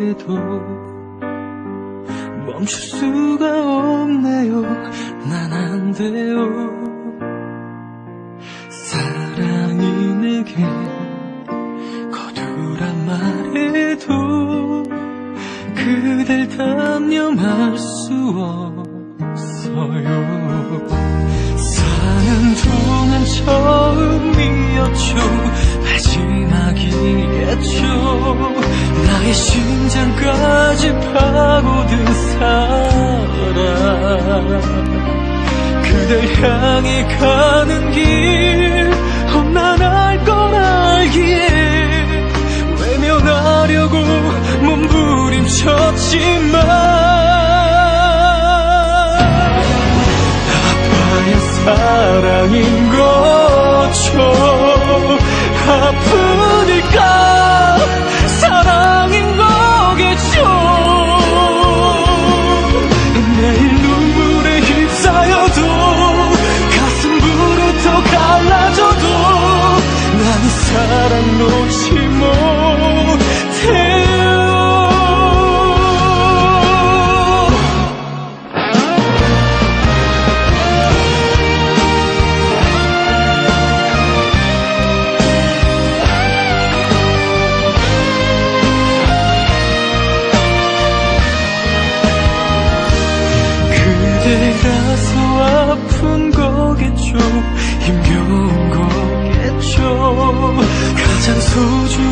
해도 멈출 수가 없네요. 난 안 돼요. 사랑이 내게 거두란 말해도 그댈 단념할 수 없어요. 사는 동안 처음이었죠. 마지막이겠죠. 나의 심장까지 파고든 사랑, 그댈 향해 가는 길 험난할 걸 알기에 외면하려고 몸부림쳤지만 아파야 사랑인 거죠. 아프니까 사랑인 거겠죠. 매일 눈물에 휩싸여도 가슴 불에 더 갈라져도 난 이 사랑 놓지 못해요. 그대라서 아픈 거겠죠. 힘겨운 거겠죠. 가장 소중한